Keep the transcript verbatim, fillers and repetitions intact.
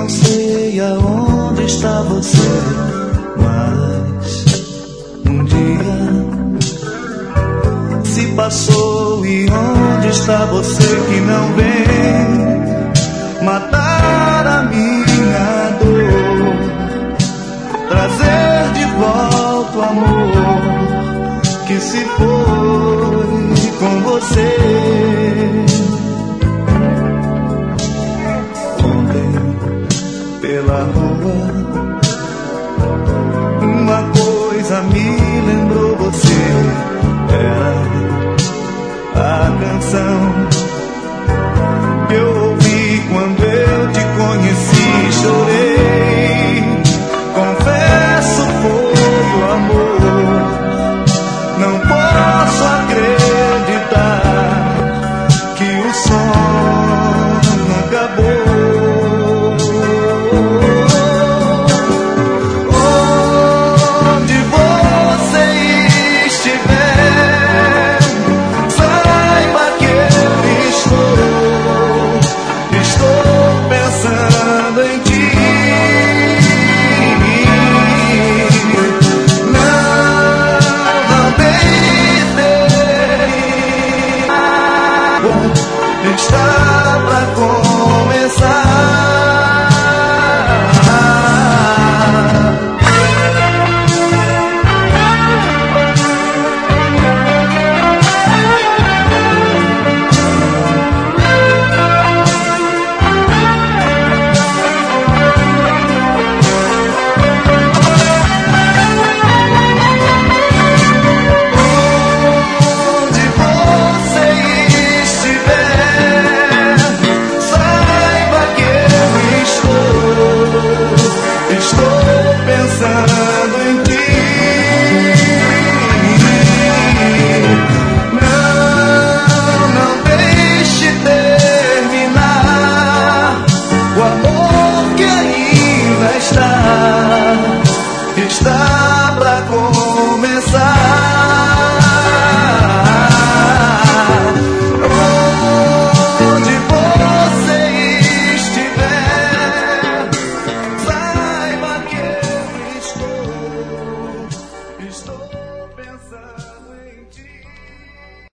não sei aonde está você, mas um dia se passou. E onde está você que não vem matar a minha dor, trazer de volta o amor que se foi com você? Pela rua, uma coisa me lembrou você. Era a canção que eu ouvi quando eu te conheci. Chorei, confesso, foi o amor. Não posso acreditar que o sonho acabou. Está